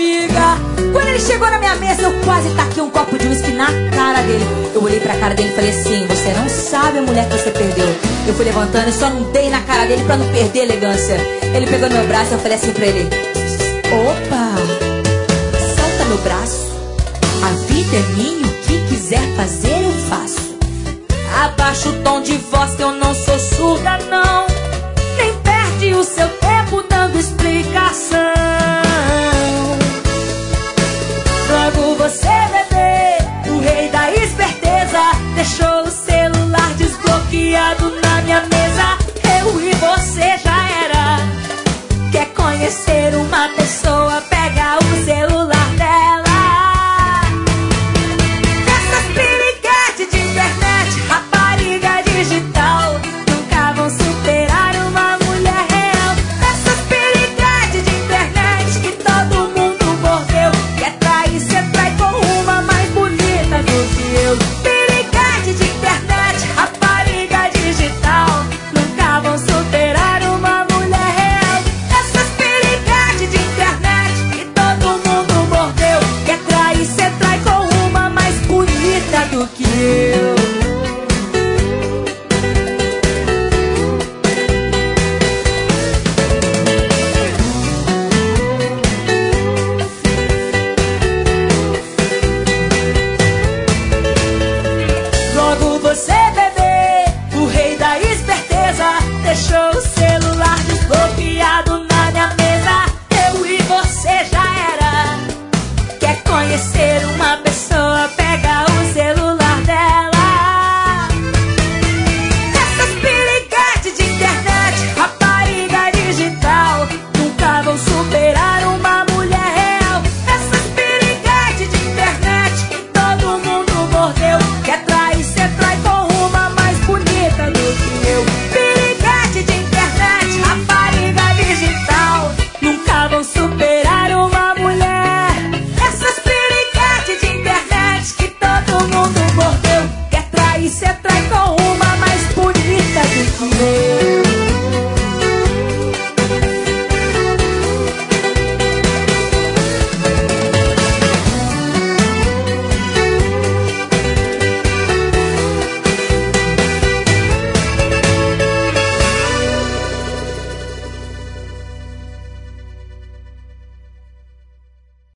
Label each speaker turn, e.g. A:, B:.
A: amiga. Quando ele chegou na minha mesa, eu quase taquei um copo de uísque na cara dele. Eu olhei pra cara dele e falei assim: você não sabe a mulher que você perdeu. Eu fui levantando e só não dei na cara dele pra não perder a elegância. Ele pegou no meu braço e eu falei assim pra ele: opa, solta meu braço. A vida é minha, o que quiser fazer eu faço. Abaixa o tom de voz que eu não sou surda não. Nem perde o seu